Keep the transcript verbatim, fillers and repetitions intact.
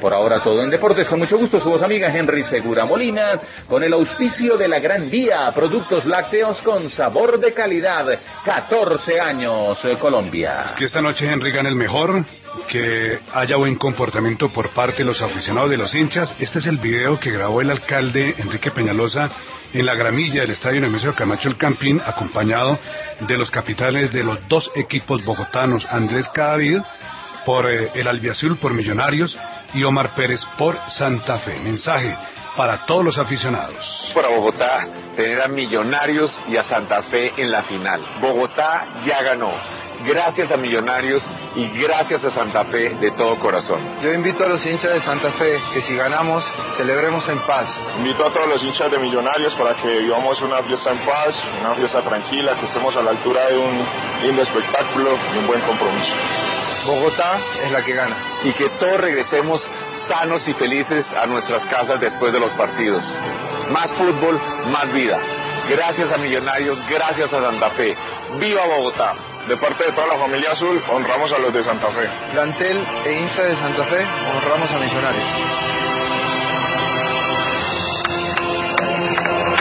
Por ahora todo en deportes. Con mucho gusto, su voz amiga Henry Segura Molina, con el auspicio de la Gran Vía, productos lácteos con sabor de calidad. catorce años, Colombia. Que esta noche Henry gane el mejor, que haya buen comportamiento por parte de los aficionados, de los hinchas. Este es el video que grabó el alcalde Enrique Peñalosa en la gramilla del estadio Nemesio Camacho El Campín, acompañado de los capitanes de los dos equipos bogotanos, Andrés Cadavid por eh, el Albiazul, por Millonarios, y Omar Pérez por Santa Fe. Mensaje para todos los aficionados. Para Bogotá, tener a Millonarios y a Santa Fe en la final. Bogotá ya ganó. Gracias a Millonarios y gracias a Santa Fe de todo corazón. Yo invito a los hinchas de Santa Fe que si ganamos, celebremos en paz. Invito a todos los hinchas de Millonarios para que vivamos una fiesta en paz, una fiesta tranquila, que estemos a la altura de un lindo espectáculo y un buen compromiso. Bogotá es la que gana. Y que todos regresemos sanos y felices a nuestras casas después de los partidos. Más fútbol, más vida. Gracias a Millonarios, gracias a Santa Fe. ¡Viva Bogotá! De parte de toda la familia azul, honramos a los de Santa Fe. Plantel e hincha de Santa Fe, honramos a Millonarios.